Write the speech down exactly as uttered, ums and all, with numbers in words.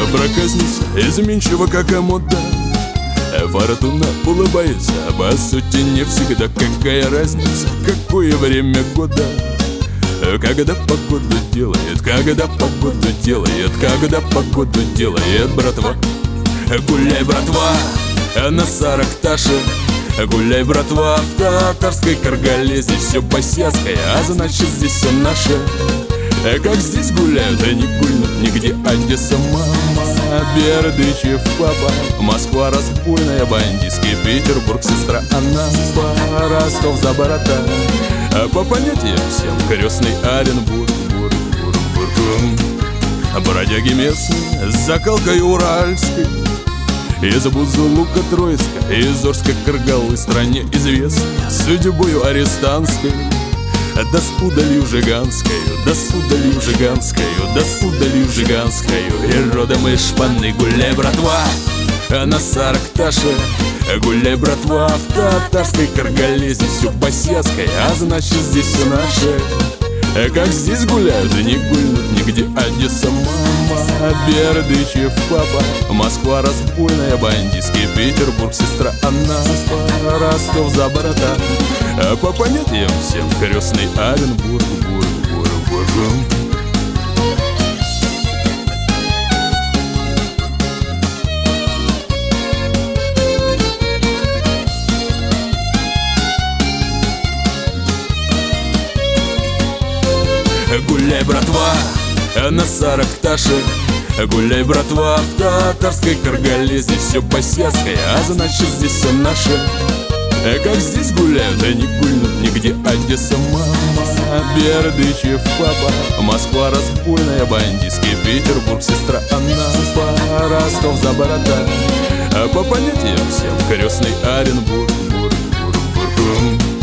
проказница, изменчива, как мода. Фортуна улыбается, по сути не всегда. Какая разница, какое время года? Когда погоду делает, когда погоду делает, когда погоду делает, братва. Гуляй, братва, на Саракташе. Гуляй, братва, в татарской Каргале. Здесь все по-сельски, а значит здесь все наше. Как здесь гуляют, а не гульнут нигде. Одесса, мама, Бердычев, папа, Москва разбойная, бандитский Петербург, сестра Анапа, Ростов за борота. По понятиям всем крестный Оренбург, Бург, Бург, Бург. Бродяги местные с закалкой уральской, из Бузулука Троицка, из Орска Каргалы, стране известной судьбою арестантской. Да с удалью жиганскою, да с удалью жиганскою, да с удалью жиганскою, и родом из Шпаны. Гуляй, братва, на Саракташе. Гуляй, братва, в татарской Каргале. Здесь все по-сельски, а значит здесь все наше. Как здесь гуляют, да не гульнут нигде. Одесса, мама, Бердычев, папа, Москва разбойная, бандитский Петербург, сестра Анапа, Ростов за борота. По понятиям всем крестный Оренбург, Бург, Бург, Бург. Гуляй, братва, на Саракташе. Гуляй, братва, в татарской Каргале. Здесь все по-сельски, а значит здесь все наше. Как здесь гуляют, а не гульнут нигде. Одесса, мама, Бердычев, папа, Москва разбойная, бандитский Петербург, сестра Анапа, Ростов за борота. По понятиям всем крестный Оренбург, Бург, Бург, Бург.